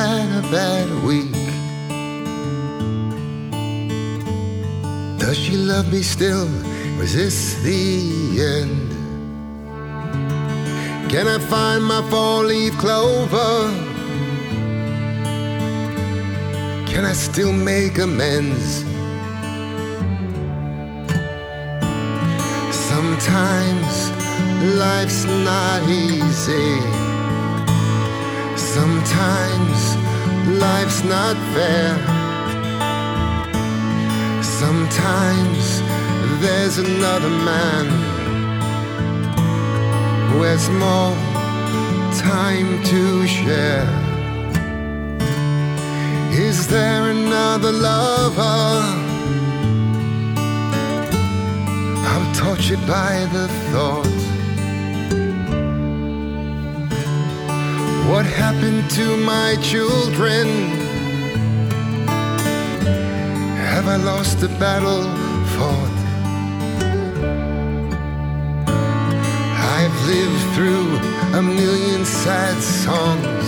had a bad week? Does she love me still? Was this the end? Can I find my four-leaf clover? Can I still make amends? Sometimes life's not easy. Sometimes life's not fair. Sometimes there's another man who has more time to share. Is there another lover? I'm tortured by the thought. What happened to my children? Have I lost the battle fought? I've lived through a million sad songs.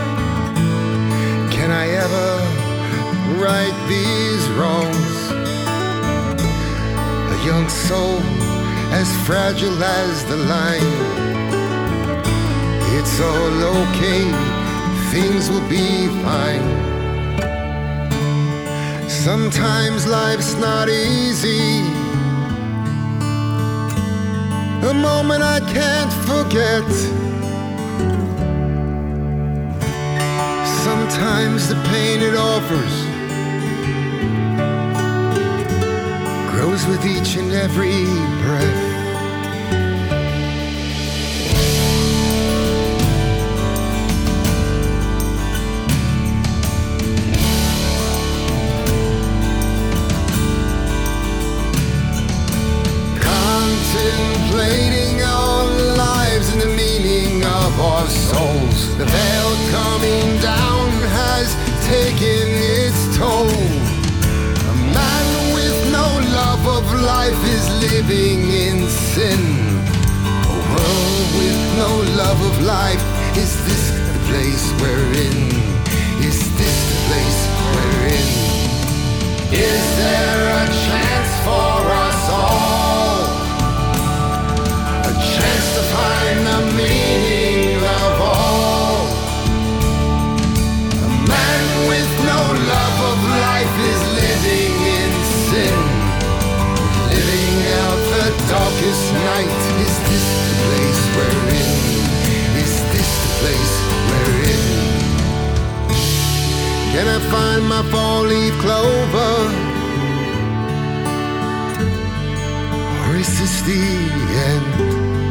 Can I ever right these wrongs? A young soul as fragile as the line. It's all okay, things will be fine. Sometimes life's not easy. A moment I can't forget. Sometimes the pain it offers grows with each and every breath. Contemplating our lives and the meaning of our souls. The veil coming down has taken its toll. A man with no love of life is living in sin. A world with no love of life. Is this the place we're in? Is this the place we're in? Is there a chance for us all? A chance to find the meaning of all. A man with no love of life is living in sin, living out the darkest night. Is this the place we're in? Is this the place we're in? Can I find my four-leaf clover? Or is this the end?